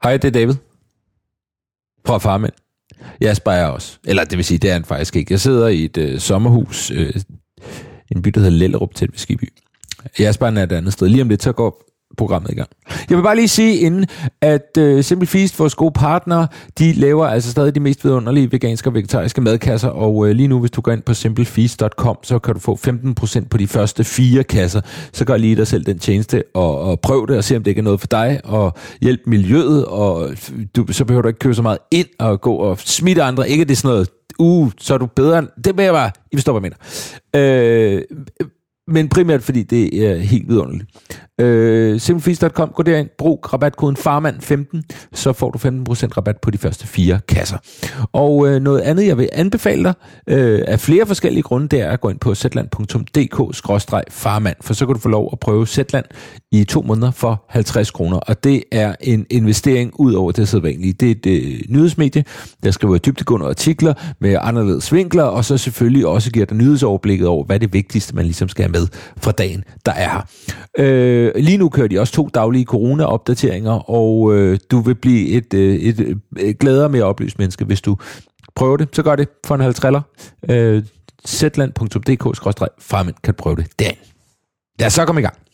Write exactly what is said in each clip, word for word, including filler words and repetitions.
Hej, det er David. Fra Farmand. Jasper er også. Eller det vil sige, det er han faktisk ikke. Jeg sidder i et øh, sommerhus, øh, en by, der hedder Lellerup, tæt ved Skiby. Jasper er et andet sted. Lige om lidt, så går programmet i gang. Jeg vil bare lige sige inden, at uh, Simple Feast, vores gode partnere, de laver altså stadig de mest vidunderlige veganske og vegetariske madkasser, og uh, lige nu, hvis du går ind på simple feast punktum com, så kan du få femten procent på de første fire kasser. Så gør lige dig selv den tjeneste, og, og prøv det, og se om det ikke er noget for dig, og hjælp miljøet, og du, så behøver du ikke købe så meget ind, og gå og smitte andre. Ikke det er sådan noget, uh, så er du bedre. Det vil jeg bare, I forstår, hvad jeg mener. Øh, Men primært, fordi det er helt vidunderligt. Øh, simple feast punktum com, gå derind, brug rabatkoden farmand femten, så får du femten procent rabat på de første fire kasser. Og øh, noget andet, jeg vil anbefale dig, øh, af flere forskellige grunde, det er at gå ind på zetland punktum d k skråstreg farmand, for så kan du få lov at prøve Zetland i to måneder for halvtreds kroner, og det er en investering ud over det sædvanlige. Det er et øh, nyhedsmedie, der skriver dybdegående artikler med anderledes vinkler, og så selvfølgelig også giver dig nyhedsoverblikket over, hvad det vigtigste, man ligesom skal have med fra dagen, der er her. Øh, lige nu kører de også to daglige corona-opdateringer, og øh, du vil blive et, øh, et, et, et gladere mere oplyst menneske, hvis du prøver det. Så gør det for en halvtreller. Øh, zetland punktum d k skråstreg farmand kan prøve det derinde. Lad os så komme i gang.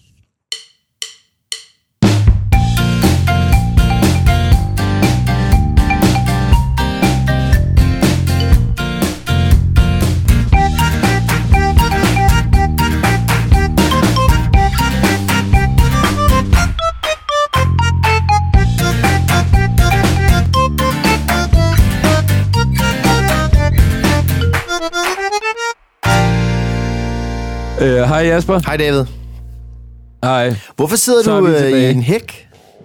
Hej uh, Jasper. Hej David. Hej. Hvorfor sidder Så du uh, i en hæk?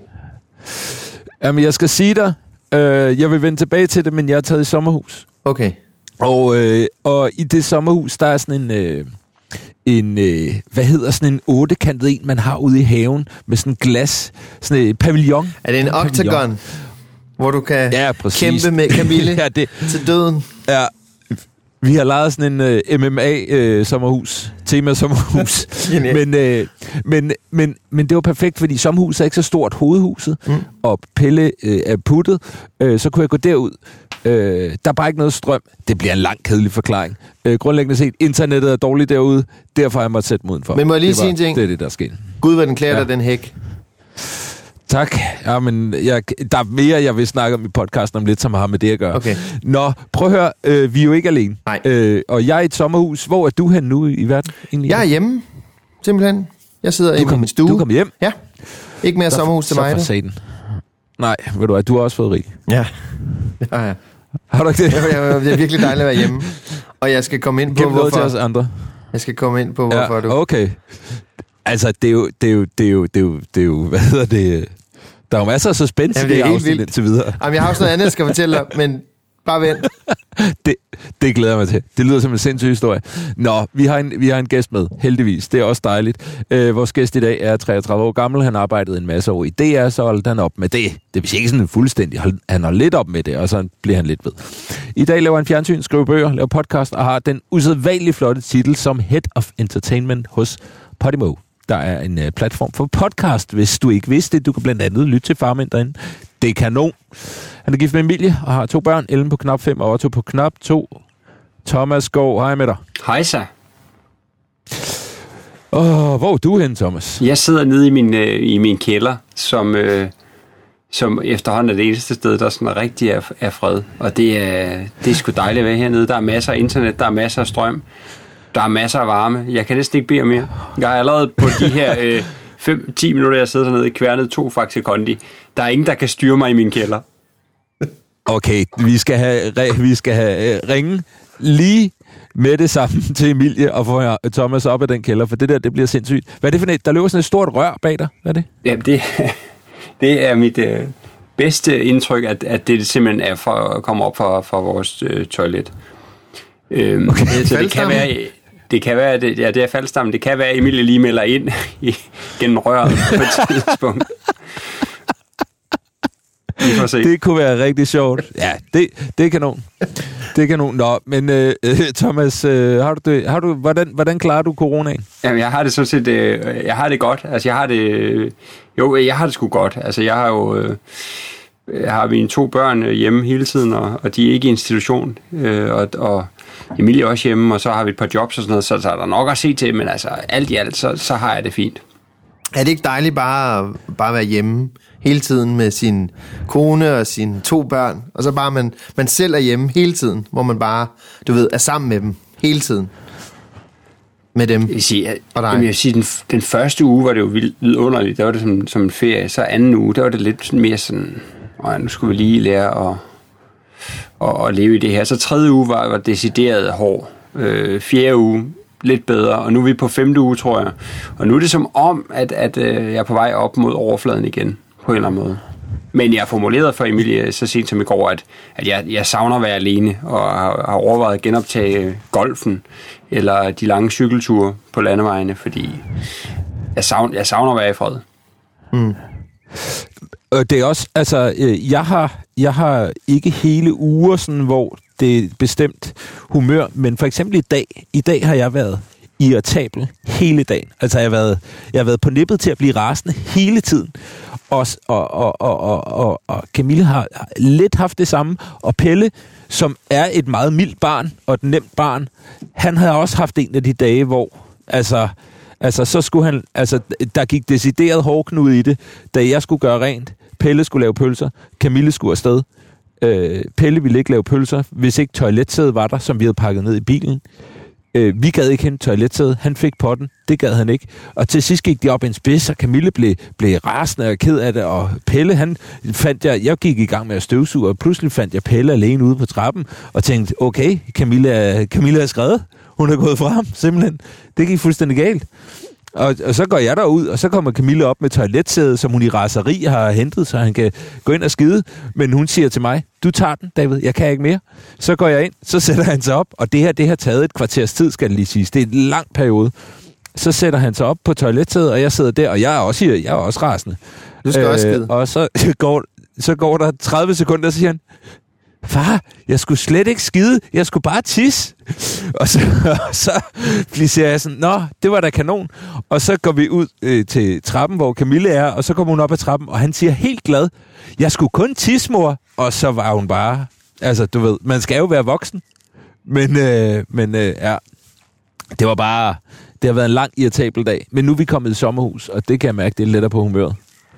Jamen, jeg skal sige dig, uh, jeg vil vende tilbage til det, men jeg er taget i sommerhus. Okay. Og, uh, og i det sommerhus, der er sådan en, uh, en uh, hvad hedder sådan en ottekantet en, man har ude i haven, med sådan en glas, sådan en pavillon. Er det en, en octagon, pavillon, hvor du kan ja, kæmpe med Camille ja, det, til døden? Ja. Vi har lejet sådan en uh, M M A-sommerhus, uh, tema-sommerhus, men, uh, men, men, men det var perfekt, fordi sommerhuset er ikke så stort, hovedhuset, mm. og Pelle uh, er puttet, uh, så kunne jeg gå derud. Uh, der er bare ikke noget strøm. Det bliver en lang, kedelig forklaring. Uh, grundlæggende set, internettet er dårligt derude, derfor har jeg måttet sætte mig udenfor. Men må jeg lige det sige en ting? Det er det, der er sket. Gud, hvad den klæder ja. dig, den hæk. Tak. Ja, men jeg, der er mere, jeg vil snakke om i podcasten om lidt, som har med det at gøre. Okay. Nå, prøv at høre. Øh, vi er jo ikke alene. Nej. Øh, og jeg er i et sommerhus. Hvor er du hen nu i verden? Egentlig? Jeg er hjemme, simpelthen. Jeg sidder i min stue. Du kom hjem? Ja. Ikke mere der, sommerhus til mig. Så Nej, ved du hvad, du har også fået rig. Ja. Ja, ja. Har du ikke det? Det er virkelig dejligt at være hjemme. Og jeg skal komme ind på, hvorfor... til os andre. Jeg skal komme ind på, hvorfor ja, du... okay. Altså, det er jo, det er jo, det er jo, det er jo, det er jo hvad hedder det... Der er jo masser af suspense ja, i det afsnit indtil videre. Jamen, jeg har også noget andet, jeg skal fortælle dig, men bare vent. det, det glæder jeg mig til. Det lyder som en sindssyg historie. Nå, vi har en, vi har en gæst med, heldigvis. Det er også dejligt. Øh, vores gæst i dag er treogtredive år gammel. Han arbejdede en masse år i D R, så holdt han op med det. Det vil sige ikke sådan fuldstændig. Han har lidt op med det, og så bliver han lidt ved. I dag laver han fjernsyn, skriver bøger, laver podcast, og har den usædvanligt flotte titel som Head of Entertainment hos Podimo. Der er en uh, platform for podcast, hvis du ikke vidste det. Du kan blandt andet lytte til Farmand derinde. Det er kanon. Han er gift med Emilie og har to børn. Ellen på knap fem og Otto på knap to. Thomas Skov, hej med dig. Hej så. Oh, hvor er du henne, Thomas? Jeg sidder nede i min, øh, i min kælder, som, øh, som efterhånden er det eneste sted, der sådan rigtig er, er fred. Og det er, det er sgu dejligt at være hernede. Der er masser af internet, der er masser af strøm. Der er masser af varme. Jeg kan næsten ikke bede om mere. Jeg er allerede på de her øh, fem til ti minutter, jeg sidder dernede, kværnet to Faxe Kondi. Der er ingen, der kan styre mig i min kælder. Okay, vi skal have, vi skal have uh, ringe lige med det samme til Emilie og få Thomas op af den kælder, for det der, det bliver sindssygt. Hvad er det for et? Der løber sådan et stort rør bag dig. Hvad er det? Jamen, det, det er mit øh, bedste indtryk, at, at det simpelthen er for at komme op fra, fra vores øh, toilet. Øhm, okay. Så det kan være... Det kan være, det, ja, det er faldstammen. Det kan være, at Emilie lige melder ind i, gennem røret på et tidspunkt. Vi får se. Det kunne være rigtig sjovt. Ja, det, det er kanon. Det er kanon. Nå, men øh, Thomas, øh, har du det, har du, hvordan, hvordan klarer du coronaen? Jamen, jeg har det sådan set, øh, jeg har det godt. Altså, jeg har det, jo, jeg har det sgu godt. Altså, jeg har jo, øh, har vi to børn hjemme hele tiden, og, og de er ikke i institution, øh, og, og Emilie er også hjemme, og så har vi et par jobs og sådan noget, så, så er der nok at se til, men altså alt i alt, så, så har jeg det fint. Er det ikke dejligt bare, bare at være hjemme hele tiden med sin kone og sine to børn, og så bare man, man selv er hjemme hele tiden, hvor man bare, du ved, er sammen med dem hele tiden? Med dem jeg vil sige, at, og dig. Jeg vil sige, den, den første uge var det jo vildt vidunderligt, der var det som, som en ferie, så anden uge, der var det lidt sådan mere sådan, åh, nu skulle vi lige lære at, at, at leve i det her. Så tredje uge var, var decideret hård. Øh, fjerde uge, lidt bedre, og nu er vi på femte uge, tror jeg. Og nu er det som om, at, at øh, jeg er på vej op mod overfladen igen, på en eller anden måde. Men jeg har formuleret for Emilie så sent som i går, at, at jeg, jeg savner at være alene, og har, har overvejet at genoptage golfen, eller de lange cykelture på landevejene, fordi jeg savner, jeg savner at være i fred. Mm. Det er også, altså, jeg har, jeg har ikke hele uger, sådan, hvor det er bestemt humør, men for eksempel i dag, i dag har jeg været irritabel hele dagen. Altså, jeg har været, jeg har været på nippet til at blive rasende hele tiden. Og, og, og, og, og, og Camille har lidt haft det samme, og Pelle, som er et meget mildt barn, og et nemt barn, han har også haft en af de dage, hvor, altså, altså så skulle han, altså, der gik decideret hårdknude i det, da jeg skulle gøre rent, Pelle skulle lave pølser, Camille skulle afsted, øh, Pelle ville ikke lave pølser, hvis ikke toiletsædet var der, som vi havde pakket ned i bilen. Øh, vi gad ikke hente toiletsædet, han fik potten, det gad han ikke. Og til sidst gik de op i en spids, og Camille blev, blev rasende og ked af det, og Pelle, han fandt jeg, jeg gik i gang med at støvsuge, og pludselig fandt jeg Pelle alene ude på trappen, og tænkte, okay, Camille er, Camille er skrevet, hun er gået fra ham, simpelthen. Det gik fuldstændig galt. Og, og så går jeg derud, og så kommer Camille op med toiletsædet, som hun i raseri har hentet, så han kan gå ind og skide. Men hun siger til mig, du tager den, David, jeg kan ikke mere. Så går jeg ind, så sætter han sig op, og det her, det har taget et kvarters tid, skal det lige siges. Det er en lang periode. Så sætter han sig op på toiletsædet, og jeg sidder der, og jeg er også, jeg er også rasende. Du skal øh, også skide. Og så går, så går der tredive sekunder, og så siger han, far, jeg skulle slet ikke skide, jeg skulle bare tisse. Og så, og så siger jeg sådan, nå, det var da kanon. Og så går vi ud øh, til trappen, hvor Camille er, og så kommer hun op ad trappen, og han siger helt glad, jeg skulle kun tisse, mor. Og så var hun bare, altså du ved, man skal jo være voksen. Men, øh, men øh, ja, det var bare, det har været en lang, irritabel dag. Men nu er vi kommet i sommerhus, og det kan jeg mærke, det er lettere på humøret.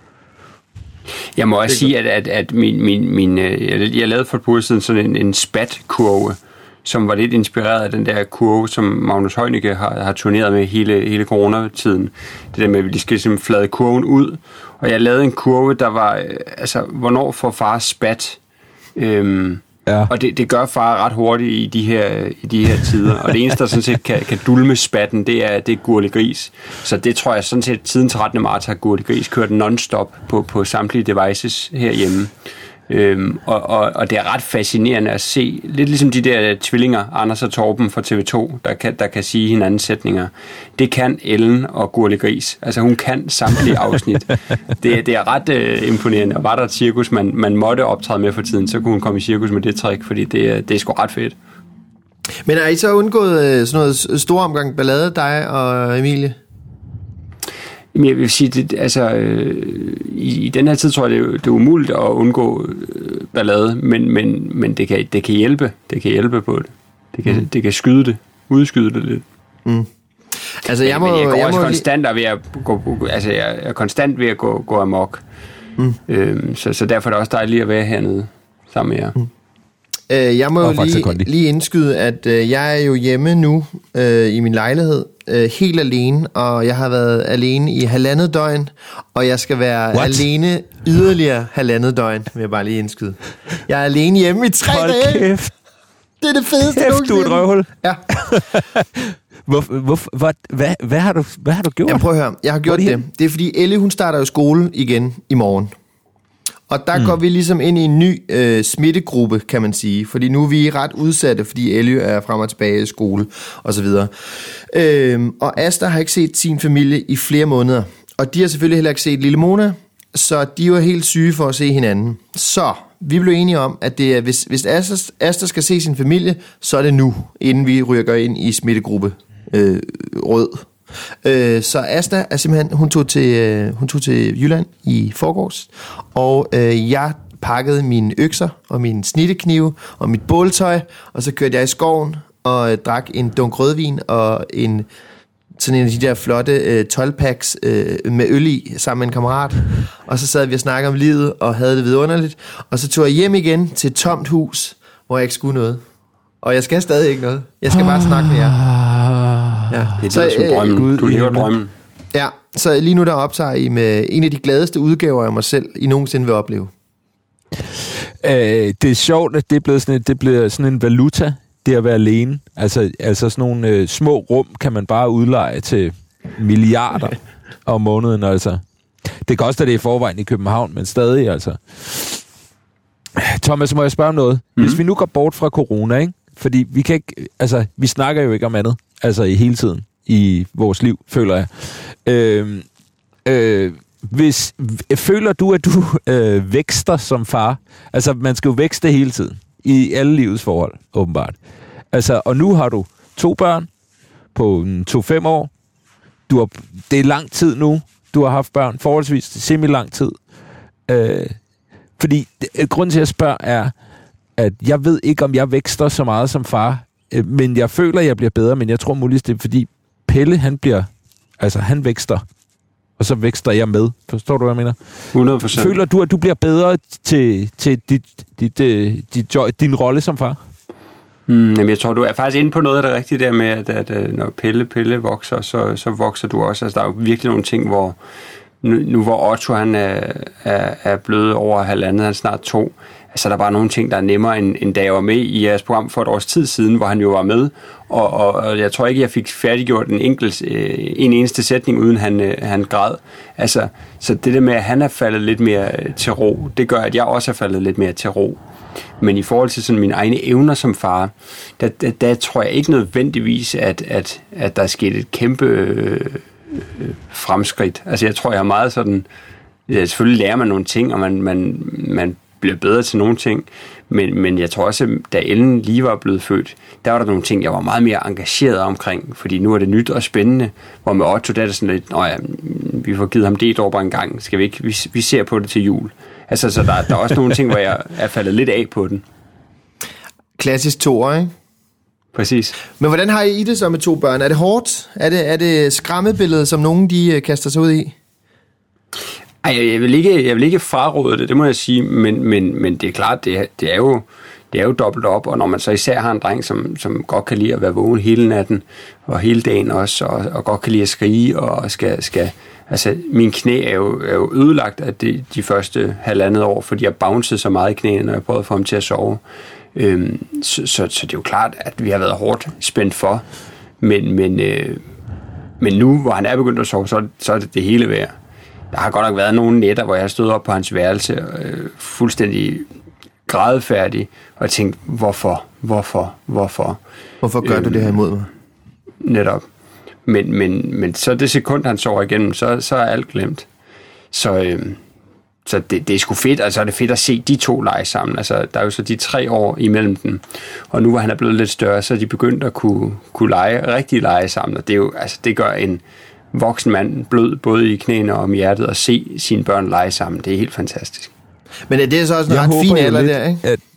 Jeg må også sige, at, at, at min, min, min, jeg, jeg lavede for et par uger siden sådan en, en spat-kurve, som var lidt inspireret af den der kurve, som Magnus Heunicke har, har turneret med hele, hele coronatiden. Det der med, at vi skal simpelthen flade kurven ud. Og jeg lavede en kurve, der var, altså, hvornår får far spat? Øhm, ja. Og det, det gør far ret hurtigt i de her, i de her tider. Og det eneste, der sådan set kan, kan dulme spatten, det er, det er Gurli Gris. Så det tror jeg sådan set, siden trettende marts har Gurli Gris kørt non-stop på, på samtlige devices herhjemme. Øhm, og, og, og det er ret fascinerende at se, lidt ligesom de der tvillinger, Anders og Torben fra T V to, der kan, der kan sige hinandens sætninger. Det kan Ellen og Gurli Gris. Altså hun kan samtlige afsnit. det, det er ret øh, imponerende. Og var der et cirkus, man, man måtte optræde med for tiden, så kunne hun komme i cirkus med det trick, fordi det, det er sgu ret fedt. Men har I så undgået øh, sådan noget stor omgang ballade, dig og Emilie? Men jeg vil sige, det, altså, øh, i, i den her tid tror jeg, det er, det er umuligt at undgå øh, ballade, men, men, men det, kan, det kan hjælpe. Det kan hjælpe på det. Det kan, mm. det kan skyde det. Udskyde det lidt. Mm. Altså, jeg må... Men jeg går jeg også må konstant ved at gå, altså, jeg er konstant ved at gå, gå amok. Mm. Øhm, så, så derfor er det også dejligt at være hernede sammen med jer. Mm. Øh, jeg må jo lige, lige indskyde, at øh, jeg er jo hjemme nu øh, i min lejlighed, øh, helt alene, og jeg har været alene i halvandet døgn, og jeg skal være What? alene yderligere halvandet døgn, vil jeg bare lige indskyde. Jeg er alene hjemme i tre Hold dage. Kæft. Det er det fedeste. Kæft, du er et røvhul. Ja. hvor, hvor, hvad, hvad, hvad, har du, hvad har du gjort? Jamen, prøv at høre. Jeg har gjort det. Det, det er fordi Elle, hun starter jo skole igen i morgen. Og der mm. går vi ligesom ind i en ny øh, smittegruppe, kan man sige. Fordi nu er vi ret udsatte, fordi Ellie er frem og tilbage i skole, og så videre. Øhm, og Asta har ikke set sin familie i flere måneder. Og de har selvfølgelig heller ikke set lille Mona, så de var helt syge for at se hinanden. Så vi blev enige om, at det er, hvis, hvis Asta, Asta skal se sin familie, så er det nu, inden vi rykker ind i smittegruppe øh, rød. Øh, så Asta er simpelthen, hun tog til, øh, hun tog til Jylland i forgårs, og øh, jeg pakkede mine økser og mine snitteknive og mit båltøj, og så kørte jeg i skoven og øh, drak en dunk rødvin og en sådan en af de der flotte øh, tolv packs øh, med øl i, sammen med en kammerat. Og så sad vi og snakkede om livet og havde det vidunderligt. Og så tog jeg hjem igen til et tomt hus, hvor jeg ikke skulle noget. Og jeg skal stadig ikke noget. Jeg skal bare snakke med jer. Ja. Det er så, det, som drømmen. Du lever drømmen. Ja, så lige nu der optager I med en af de gladeste udgaver af mig selv, I nogensinde vil opleve. Øh, det er sjovt, at det er blevet sådan, det bliver sådan en valuta, det at være alene. Altså, altså sådan nogle øh, små rum kan man bare udleje til milliarder om måneden, altså. Det koster det i forvejen i København, men stadig, altså. Thomas, må jeg spørge om noget? Mm. Hvis vi nu går bort fra corona, ikke? Fordi vi kan ikke, altså, vi snakker jo ikke om andet, altså i hele tiden i vores liv, føler jeg. Øh, øh, hvis, føler du, at du øh, vækster som far? Altså, man skal jo vækste hele tiden. I alle livets forhold, åbenbart. Altså, og nu har du to børn på to-fem år. Du har, det er lang tid nu, du har haft børn. Forholdsvis semi-lang tid. Øh, fordi det, grunden til, at jeg spørger, er, at jeg ved ikke, om jeg vækster så meget som far. Øh, men jeg føler, at jeg bliver bedre. Men jeg tror muligvis, det er, fordi Pelle, han bliver... Altså, han vækster. Og så vækster jeg med. Forstår du, hvad jeg mener? hundrede procent. Føler du, at du bliver bedre til, til dit, dit, dit, dit, din rolle som far? Mm, jamen, jeg tror, du er faktisk inde på noget af det rigtige der med, at, at når Pelle, Pelle vokser, så, så vokser du også. Altså, der er jo virkelig nogle ting, hvor nu, nu hvor Otto han er, er, er blevet over halvandet, han er snart to, altså der er bare nogle ting, der er nemmere, end, end da jeg var med i jeres program for et års tid siden, hvor han jo var med, og, og, og jeg tror ikke, jeg fik færdiggjort en enkelt, øh, en eneste sætning, uden han, øh, han græd. Altså, så det der med, at han er faldet lidt mere til ro, det gør, at jeg også er faldet lidt mere til ro. Men i forhold til sådan mine egne evner som far, der, der, der tror jeg ikke nødvendigvis, at, at, at der er sket et kæmpe øh, fremskridt. Altså jeg tror, jeg er meget sådan... Ja, selvfølgelig lærer man nogle ting, og man, man, man bliver bedre til nogle ting, men, men jeg tror også, da Ellen lige var blevet født, der var der nogle ting, jeg var meget mere engageret omkring, fordi nu er det nyt og spændende, hvor med Otto, der er det sådan lidt, nå ja, vi får givet ham det dråber en gang, skal vi ikke, vi, vi ser på det til jul. Altså, så der, der er også nogle ting, hvor jeg er faldet lidt af på den. Klassisk toer, ikke? Præcis. Men hvordan har I det så med to børn? Er det hårdt? Er det, er det skræmmebilledet, som nogen de kaster sig ud i? Ej, jeg vil ikke, jeg vil ikke fraråde det, det må jeg sige, men, men, men det er klart, det, det er jo det er jo dobbelt op, og når man så især har en dreng, som, som godt kan lide at være vågen hele natten, og hele dagen også, og, og godt kan lide at skrige, og skal, skal altså, min knæ er jo, er jo ødelagt af de, de første halvandet år, fordi jeg bouncede så meget i knæene, når jeg prøvede at få ham til at sove. Øhm, så, så, så det er jo klart, at vi har været hårdt spændt for, men, men, øh, men nu, hvor han er begyndt at sove, så, så er det det hele værd. Der har godt nok været nogle nætter, hvor jeg stod op på hans værelse, øh, fuldstændig grædefærdig, og tænkte, hvorfor, hvorfor, hvorfor? Hvorfor gør øhm, du det her imod mig? Netop. Men, men, men så det sekund, han sover igennem, så, så er alt glemt. Så, øh, så det, det er sgu fedt, altså er det fedt at se de to lege sammen. Altså, der er jo så de tre år imellem dem, og nu hvor han er blevet lidt større, så er de begyndt at kunne, kunne lege, rigtig lege sammen, og det, er jo, altså, det gør en voksen mand blød, både i knæene og om hjertet, at se sine børn lege sammen. Det er helt fantastisk. Men er det så også en ret fin alder der, ikke? At...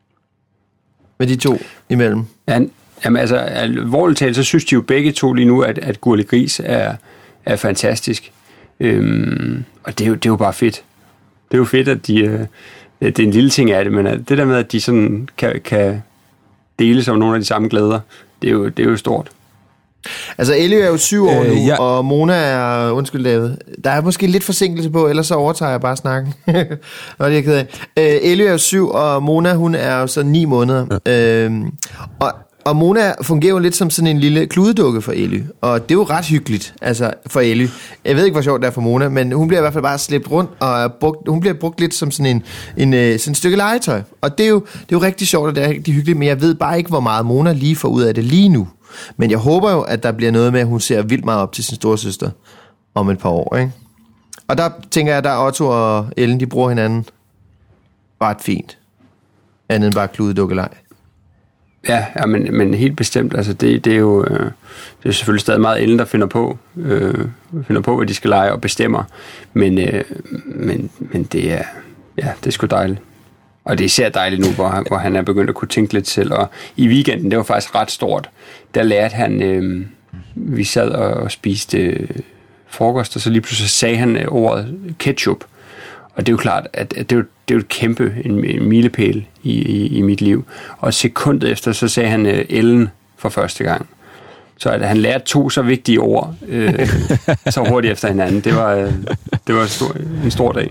Med de to imellem? Ja, jamen altså, alvorligt talt, så synes de jo begge to lige nu, at, at Gurli Gris er, er fantastisk. Øhm, og det er, jo, det er jo bare fedt. Det er jo fedt, at de... Øh, det er en lille ting af det, men det der med, at de sådan kan, kan dele sig om nogle af de samme glæder, det er jo, det er jo stort. Altså, Ellie er jo syv år øh, nu, ja. og Mona er, undskyld David, der er måske lidt forsinkelse på, ellers så overtager jeg bare snakken. Nå, det er jeg ked af. Øh, Ellie er jo syv, og Mona, hun er jo så ni måneder. Ja. Øh, og, og Mona fungerer jo lidt som sådan en lille kludedukke for Ellie, og det er jo ret hyggeligt, altså for Ellie. Jeg ved ikke, hvor sjovt det er for Mona, men hun bliver i hvert fald bare slæbt rundt, og brugt, hun bliver brugt lidt som sådan en, en, en sådan et stykke legetøj. Og det er, jo, det er jo rigtig sjovt, og det er rigtig hyggeligt, men jeg ved bare ikke, hvor meget Mona lige får ud af det lige nu. Men jeg håber jo, at der bliver noget med, at hun ser vildt meget op til sin storesøster om et par år, ikke? Og der tænker jeg, at der Otto og Ellen, de bruger hinanden ret fint. Andet end bare kludedukkeleg. Ja, ja men, men helt bestemt. Altså det, det er jo øh, det er selvfølgelig stadig meget Ellen, der finder på, øh, finder på, hvad de skal lege og bestemmer. Men, øh, men, men det er, ja, det er sgu dejligt. Og det er især dejligt nu, hvor han, hvor han er begyndt at kunne tænke lidt selv. Og i weekenden, det var faktisk ret stort, der lærte han, øh, vi sad og spiste øh, frokost, og så lige pludselig sagde han øh, ordet ketchup. Og det er jo klart, at, at det, er jo, det er jo et kæmpe en, en milepæl i, i, i mit liv. Og sekundet efter, så sagde han øh, Ellen for første gang. Så at han lærte to så vigtige ord øh, så hurtigt efter hinanden, det var, øh, det var en, stor, en stor dag.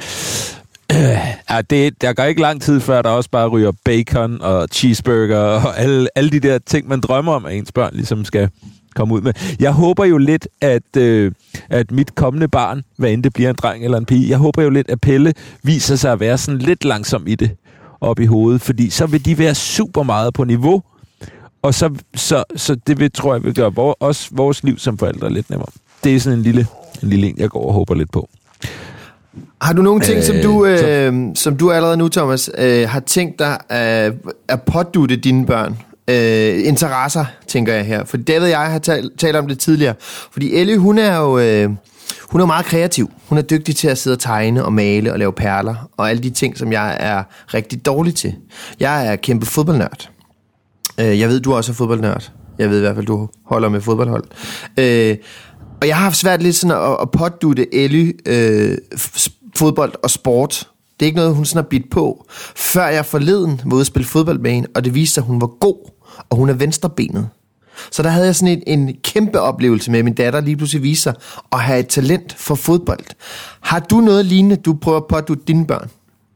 Ja, det, der går ikke lang tid før, der også bare ryger bacon og cheeseburger og alle, alle de der ting, man drømmer om, at ens børn ligesom skal komme ud med. Jeg håber jo lidt, at, øh, at mit kommende barn, hvad end det bliver en dreng eller en pige, jeg håber jo lidt, at Pelle viser sig at være sådan lidt langsom i det op i hovedet, fordi så vil de være super meget på niveau, og så, så, så det vil, tror jeg, vil gøre vores, også vores liv som forældre lidt nemmere. Det er sådan en lille, en lille en, jeg går og håber lidt på. Har du nogle ting, øh, som, du, øh, så... som du allerede nu, Thomas, øh, har tænkt dig at, at pådutte dine børn? Øh, interesser, tænker jeg her. For David og jeg har talt, talt om det tidligere. Fordi Ellie, hun er jo øh, hun er meget kreativ. Hun er dygtig til at sidde og tegne og male og lave perler. Og alle de ting, som jeg er rigtig dårlig til. Jeg er kæmpe fodboldnørd. Øh, jeg ved, du også er fodboldnørd. Jeg ved i hvert fald, du holder med fodboldhold. Øh, og jeg har haft svært lidt sådan at, at pådutte Ellie øh, fodbold og sport. Det er ikke noget, hun sådan har bidt på. Før jeg forleden var ude at spille fodbold med hende, og det viste sig, at hun var god, og hun er venstrebenet. Så der havde jeg sådan en, en kæmpe oplevelse med, at min datter lige pludselig viser at have et talent for fodbold. Har du noget lignende, du prøver på at du dine børn?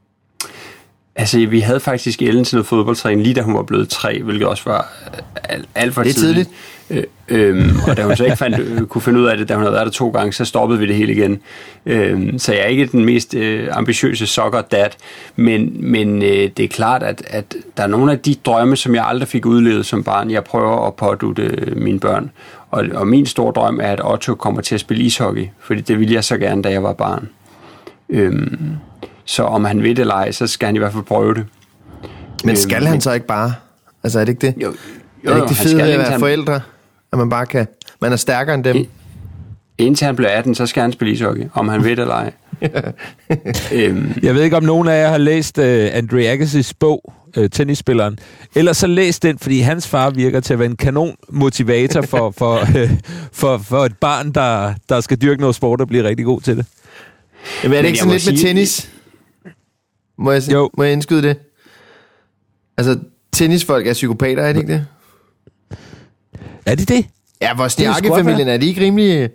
Altså, vi havde faktisk Ellen til noget fodboldtræning, lige da hun var blevet tre, hvilket også var alt, alt for tidligt. Det er tidligt. Øh, øhm, og da hun så ikke fandt, øh, kunne finde ud af det, da hun havde været der to gange, så stoppede vi det hele igen. Øhm, så jeg er ikke den mest øh, ambitiøse soccer dad, men, men øh, det er klart, at, at der er nogle af de drømme, som jeg aldrig fik udlevet som barn, jeg prøver at pådutte mine børn. Og, og min store drøm er, at Otto kommer til at spille ishockey, fordi det ville jeg så gerne, da jeg var barn. Øhm, så om han ved det eller ej, så skal han i hvert fald prøve det. Men skal øhm, han så ikke bare? Altså er det ikke det? Jo, jo, er det ikke det fede ved at være forældre? At man bare kan, man er stærkere end dem. Indtil han bliver atten, så skal han spille ishockey, om han ved det eller ej. øhm. Jeg ved ikke, om nogen af jer har læst uh, Andre Agassi's bog, uh, tennisspilleren. Ellers så læs den, fordi hans far virker til at være en kanon motivator for, for, uh, for, for et barn, der, der skal dyrke noget sport og blive rigtig god til det. Jamen, er det ikke sådan lidt sige... med tennis? Må jeg, jo. må jeg indskyde det? Altså, tennisfolk er psykopater, er det ikke det? Er det det? Ja, Wozniacki-familien, er de ikke rimelig...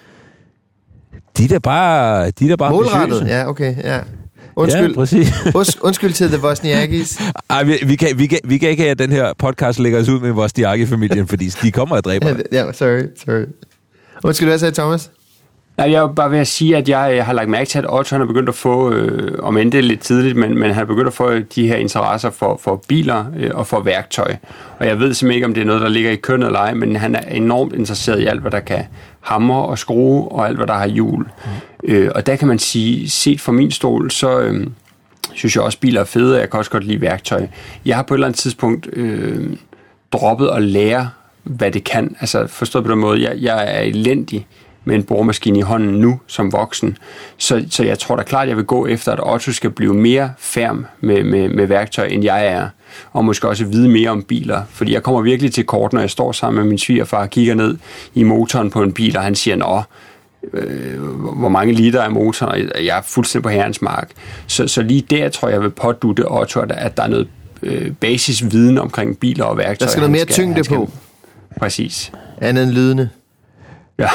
De er da bare, de er da bare målrettet, ja, okay, ja. Undskyld. Ja, præcis. Undskyld til The Wozniackis. Ej, vi, vi, kan, vi, kan, vi kan ikke have, at den her podcast lægger os ud med Wozniacki-familien, fordi de kommer og dræber. Ja, sorry, sorry. Undskyld, hvad sagde Thomas? Nej, jeg er bare ved at sige, at jeg har lagt mærke til, at Otto har begyndt at få, øh, om end det er lidt tidligt, men, men han har begyndt at få de her interesser for, for biler øh, og for værktøj. Og jeg ved simpelthen ikke, om det er noget, der ligger i køn eller ej, men han er enormt interesseret i alt, hvad der kan hamre og skrue, og alt, hvad der har hjul. Mm. Øh, og der kan man sige, set fra min stol, så øh, synes jeg også, biler er fede, og jeg kan også godt lide værktøj. Jeg har på et eller andet tidspunkt øh, droppet at lære, hvad det kan. Altså forstået på den måde, jeg, jeg er elendig med en boremaskine i hånden nu som voksen. Så, så jeg tror da klart, at jeg vil gå efter, at Otto skal blive mere færm med, med, med værktøj, end jeg er. Og måske også vide mere om biler. Fordi jeg kommer virkelig til kort, når jeg står sammen med min svigerfar og kigger ned i motoren på en bil, og han siger, nå, øh, hvor mange liter er motoren, og jeg er fuldstændig på herrens mark. Så, så lige der tror jeg, jeg vil pådutte Otto, at der er noget øh, basisviden omkring biler og værktøj. Der skal noget mere skal, tyngde skal, på. Præcis. Andet end lydende. Ja.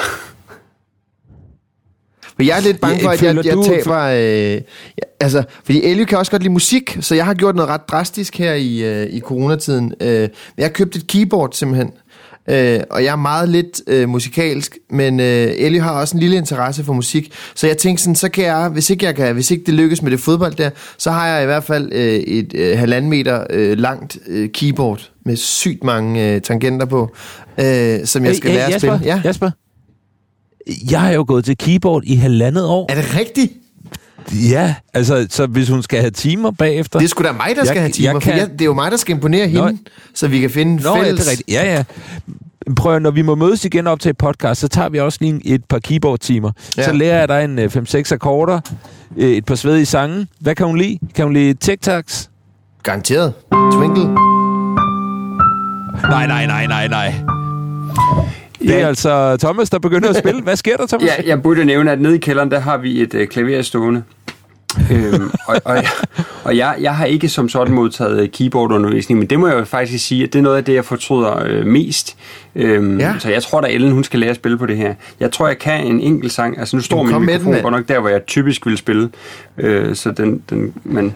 For jeg er lidt bange for, at jeg, jeg taber... Øh, ja, altså, fordi Ellie kan også godt lide musik, så jeg har gjort noget ret drastisk her i, øh, i coronatiden. Øh, jeg har købt et keyboard simpelthen, øh, og jeg er meget lidt øh, musikalsk, men øh, Ellie har også en lille interesse for musik, så jeg tænkte sådan, så kan jeg, hvis ikke jeg kan, hvis ikke det lykkes med det fodbold der, så har jeg i hvert fald øh, et øh, halvanden meter øh, langt øh, keyboard med sygt mange øh, tangenter på, øh, som jeg skal hey, lære hey, at spille. Ja, Jasper. Jeg har jo gået til keyboard i halvandet år. Er det rigtigt? Ja, altså, så hvis hun skal have timer bagefter... Det er sgu da mig, der jeg, skal have timer, jeg kan... for jeg, det er jo mig, der skal imponere hende, Nå, så vi kan finde Nå, fælles... Ja, det er rigtigt. Ja, ja. Prøv at, når vi må mødes igen op til et podcast, så tager vi også lige et par keyboard-timer. Ja. Så lærer jeg dig en fem seks akkorder, et par svedige sange. Hvad kan hun lide? Kan hun lide tic-tacs? Garanteret. Twinkle. Nej, nej, nej, nej, nej. Det er ja. altså Thomas, der begynder at spille. Hvad sker der, Thomas? Ja, jeg burde nævne, at nede i kælderen, der har vi et øh, klaver stående. øhm, og og, og jeg, jeg har ikke som sådan modtaget keyboardundervisning, men det må jeg jo faktisk sige, at det er noget af det, jeg fortryder øh, mest. Øhm, ja. Så jeg tror, at Ellen hun skal lære at spille på det her. Jeg tror, jeg kan en enkelt sang. Altså nu står min mikrofon godt nok der, hvor jeg typisk vil spille. Øh, så den, den men...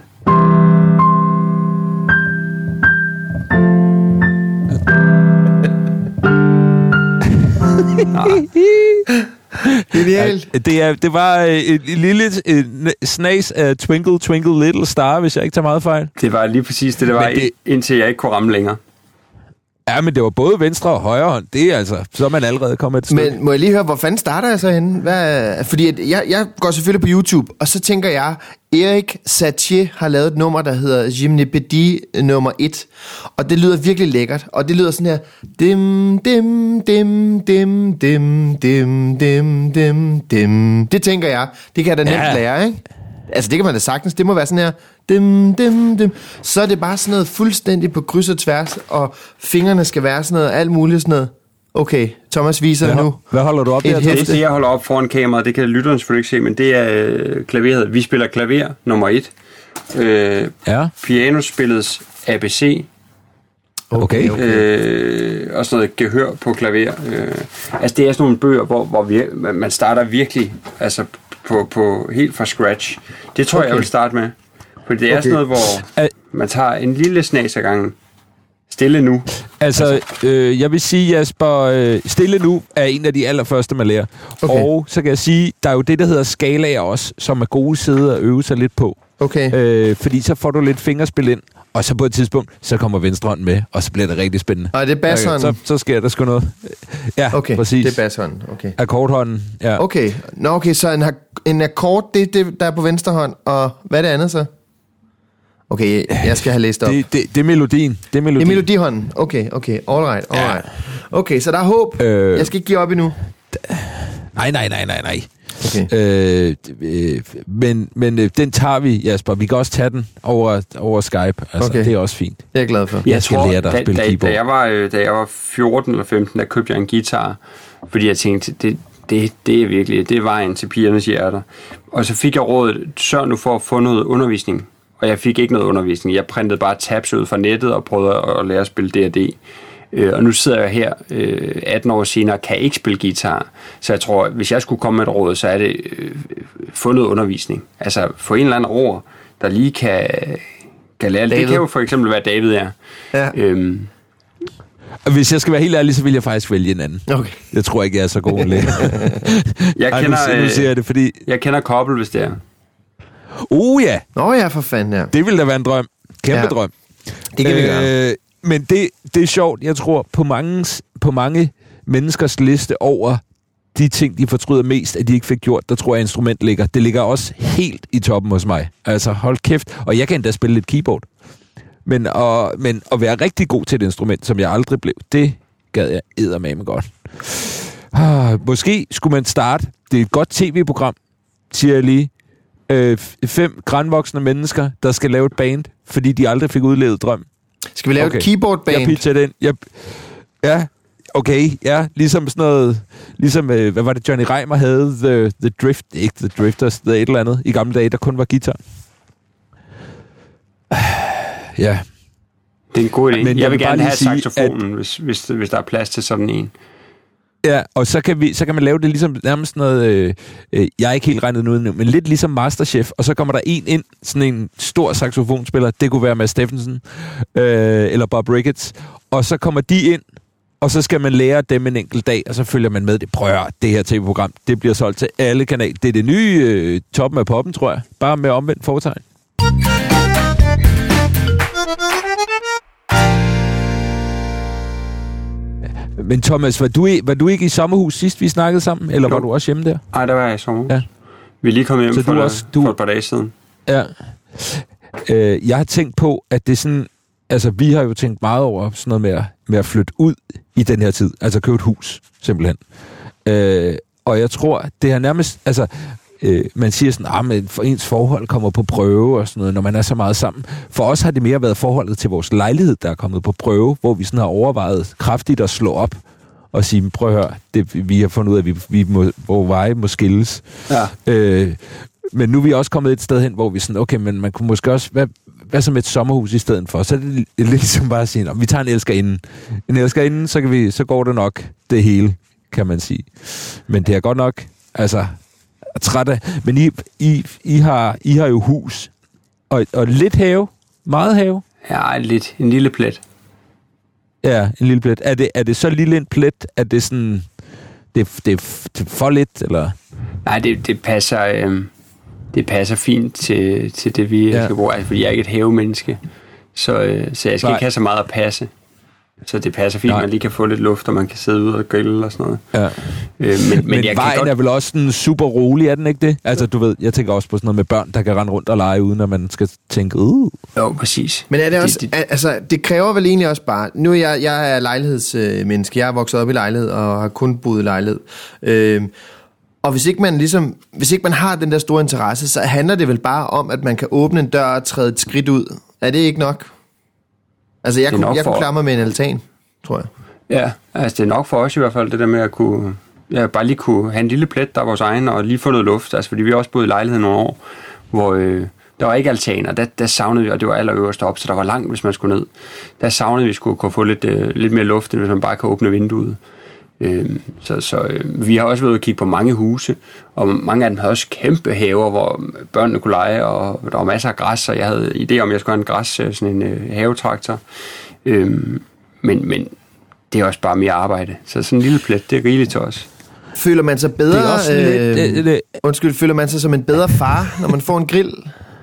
Genialt. Ja, det, er, det var et, et lille et snas af Twinkle, Twinkle Little Star, hvis jeg ikke tager meget fejl. Det var lige præcis det, det var, det, indtil jeg ikke kunne ramme længere. Ja, men det var både venstre og højre hånd. Det er altså, så er man allerede kommet et stykke. Men må jeg lige høre, hvor fanden starter jeg så henne? Hvad, fordi at jeg, jeg går selvfølgelig på YouTube, og så tænker jeg, Erik Satie har lavet et nummer, der hedder Gymnopédie nummer et. Og det lyder virkelig lækkert. Og det lyder sådan her. Dim, dim, dim, dim, dim, dim, dim, dim, dim. Det tænker jeg. Det kan jeg da nemt ja. lære, ikke? Altså, det kan man da sagtens. Det må være sådan her. Dim, dim, dim. Så er det bare sådan noget fuldstændig på kryds og tværs, og fingrene skal være sådan noget, alt muligt sådan noget. Okay, Thomas viser hvad, nu. Hvad holder du op der? Det, det, jeg holder op foran kameraet, det kan lytteren selvfølgelig ikke se, men det er øh, klaveret. Vi spiller klaver nummer et. Øh, ja. Pianospillets A B C. Okay. okay. Øh, og sådan noget gehør på klaver. Øh, altså, det er sådan nogle bøger, hvor, hvor vi, man starter virkelig altså, på, på helt fra scratch. Det tror okay. jeg, jeg vil starte med. For det er okay. sådan noget, hvor man tager en lille snas ad gangen. Stille nu. Altså, altså. Øh, jeg vil sige, Jasper, øh, Stille nu er en af de allerførste, man lærer. Okay. Og så kan jeg sige, der er jo det, der hedder skalaer også, som er gode sider at øve sig lidt på. Okay. Øh, fordi så får du lidt fingerspil ind, og så på et tidspunkt, så kommer venstre hånd med, og så bliver det rigtig spændende. Og det er basshånden? Okay, så, så sker der sgu noget. Ja, okay, præcis. det er basshånden. Okay. Akkordhånden, ja. Okay, Nå, okay så en, en akkord, det er det, der er på venstre hånd, og hvad er det andet så? Okay, jeg skal have læst op. Det, det, det er melodien. Det er melodien. Det er melodihånden. Okay, okay. All right, all right. Okay, så der er håb. Øh, jeg skal ikke give op endnu. Nej, nej, nej, nej, nej. Okay. Øh, øh, men men øh, den tager vi, Jasper. Vi kan også tage den over, over Skype. Altså, okay. Det er også fint. Det er jeg glad for. Jeg, jeg skal tror, lære dig da, at spille da, keyboard. Da jeg, var, da jeg var fjorten eller femten, der købte jeg en guitar, fordi jeg tænkte, det, det, det er virkelig, det er vejen til pigernes hjerter. Og så fik jeg rådet, sørg nu for at få noget undervisning. Og jeg fik ikke noget undervisning. Jeg printede bare tabs ud fra nettet og prøvede at lære at spille D og D. Og nu sidder jeg her atten år senere og kan ikke spille guitar. Så jeg tror, hvis jeg skulle komme med et råd, så er det få noget undervisning. Altså få en eller anden ord, der lige kan, kan lære. David. Det kan jo for eksempel være David er. Ja. Øhm. Hvis jeg skal være helt ærlig, så vil jeg faktisk vælge en anden. Okay. Jeg tror ikke, jeg er så god at lære. jeg, Ej, kender, nu, nu siger jeg det, fordi... jeg kender Koppel, hvis det er. Uh ja. Nå ja, for fanden, ja. Det ville da være en drøm. Kæmpe ja. drøm. Det kan øh, vi gøre. Men det, det er sjovt. Jeg tror, på mange, på mange menneskers liste over de ting, de fortryder mest, at de ikke fik gjort, der tror jeg, instrument ligger. Det ligger også helt i toppen hos mig. Altså, hold kæft. Og jeg kan endda spille lidt keyboard. Men, og, men at være rigtig god til et instrument, som jeg aldrig blev, det gad jeg eddermame godt. Ah, måske skulle man starte. Det er et godt tv-program, siger jeg lige. Øh, fem grandvoksne mennesker, der skal lave et band, fordi de aldrig fik udlevet drøm. Skal vi lave okay. et keyboard-band? Jeg pitcher den. Jeg, ja, okay. Ja, ligesom sådan noget... Ligesom, øh, hvad var det, Johnny Reimer havde? The, the Drift... Ikke The Drifters, the et eller andet. I gamle dage, der kun var guitar. Ja. Det er en god idé. Men jeg, jeg vil gerne have sige, saxofonen, at, hvis, hvis, hvis der er plads til sådan en. Ja, og så kan, vi, så kan man lave det ligesom nærmest noget, øh, øh, jeg er ikke helt regnet ud nu, men lidt ligesom Masterchef, og så kommer der en ind, sådan en stor saxofonspiller, det kunne være Mads Steffensen, øh, eller Bob Ricketts, og så kommer de ind, og så skal man lære dem en enkelt dag, og så følger man med det. Prøv at høre, det her tv-program, det bliver solgt til alle kanaler. Det er det nye øh, toppen af poppen, tror jeg. Bare med omvendt fortegn. Men Thomas, var du, var du ikke i sommerhus sidst, vi snakkede sammen? Eller jo. Var du også hjemme der? Nej, der var jeg i sommerhus. Ja. Vi er lige kommet hjem så for, du der, også, du... for et par dage siden. Ja. Øh, jeg har tænkt på, at det er sådan... altså, vi har jo tænkt meget over sådan noget med at, med at flytte ud i den her tid. Altså købe et hus, simpelthen. Øh, og jeg tror, det er nærmest... Altså, øh, man siger sådan, at for ens forhold kommer på prøve og sådan noget, når man er så meget sammen. For os har det mere været forholdet til vores lejlighed, der er kommet på prøve, hvor vi sådan har overvejet kraftigt at slå op og sige, prøv at høre, det, vi har fundet ud af, at vi, vi må, hvor veje må skilles. Ja. Øh, men nu er vi også kommet et sted hen, hvor vi sådan, okay, men man kunne måske også... Hvad, hvad som et sommerhus i stedet for? Så er det lidt ligesom bare at sige, vi tager en elskerinde. En elskerinde, så, kan vi, så går det nok det hele, kan man sige. Men det er godt nok, altså, træt af. Men I, I, I, har, I har jo hus, og, og lidt have, meget have. Ja, lidt. En lille plet. Ja, en lille plet. Er det, er det så lille en plet, at det sådan, det, det, det er for lidt, eller? Nej, det, det passer... Øh... Det passer fint til, til det, vi ja. skal bruge. Altså, fordi jeg er ikke et havemenneske. Så, øh, så jeg skal Nej. ikke have så meget at passe. Så det passer fint, at man lige kan få lidt luft, og man kan sidde ude og grille og sådan noget. Ja. Øh, men men, men jeg vejen kan godt... er vel også sådan super rolig, er den ikke det? Altså, du ved, jeg tænker også på sådan noget med børn, der kan rende rundt og lege, uden at man skal tænke, uh. Jo, præcis. Men er det også... Det, det... Altså, det kræver vel egentlig også bare... Nu er jeg, jeg er lejlighedsmenneske. Jeg er vokset op i lejlighed, og har kun boet i lejlighed. Øh, Og hvis ikke man ligesom, hvis ikke man har den der store interesse, så handler det vel bare om, at man kan åbne en dør og træde et skridt ud. Er det ikke nok? Altså, jeg, kunne, jeg for... kunne klare mig med en altan, tror jeg. Ja, altså det er nok for os i hvert fald, det der med at kunne, ja, bare lige kunne have en lille plet, der er vores egen, og lige få noget luft. Altså, fordi vi har også boet i lejlighed nogle år, hvor øh, der var ikke altaner. Der, der savnede vi, og det var allerøverst op, så der var langt, hvis man skulle ned. Der savnede vi, at skulle kunne få lidt, øh, lidt mere luft, end hvis man bare kan åbne vinduet. Øh, så så øh, vi har også været ude at kigge på mange huse, og mange af dem havde også kæmpe haver, hvor børnene kunne lege, og der var masser af græs, og jeg havde idé om, at jeg skulle have en græs, sådan en øh, havetraktor. Øh, men, men det er også bare mere arbejde. Så sådan en lille plet, det er rigeligt til os. Føler man sig bedre... Det er også øh, lidt, det, det. Undskyld, føler man sig som en bedre far, når man får en grill?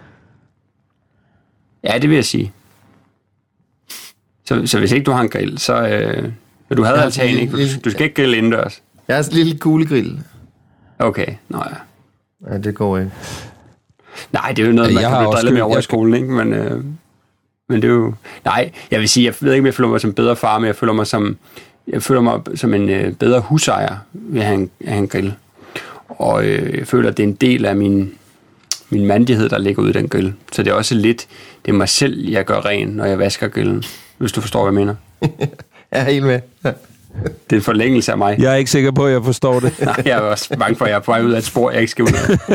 Ja, det vil jeg sige. Så, så hvis ikke du har en grill, så... Øh, du havde altan, ikke? Du, du skal ikke grille indendørs. Jeg har en lille kuglegrill. Okay, nå ja. Ja, det går ikke. Nej, det er jo noget, man jeg kan blive drillet med over i skolen, ikke? Men, øh, men det er jo... Nej, jeg vil sige, jeg ved ikke, om jeg føler mig som bedre far, men jeg føler mig som, jeg føler mig som en øh, bedre husejer ved at have en, have en grill. Og øh, jeg føler, at det er en del af min, min mandighed, der ligger ude i den grill. Så det er også lidt... Det er mig selv, jeg gør ren, når jeg vasker grillen. Hvis du forstår, hvad jeg mener. Jeg er helt med. Ja. Det er en forlængelse af mig. Jeg er ikke sikker på, at jeg forstår det. Nej, jeg er også bange for, at jeg er på vej ud af et spor, jeg ikke skal ud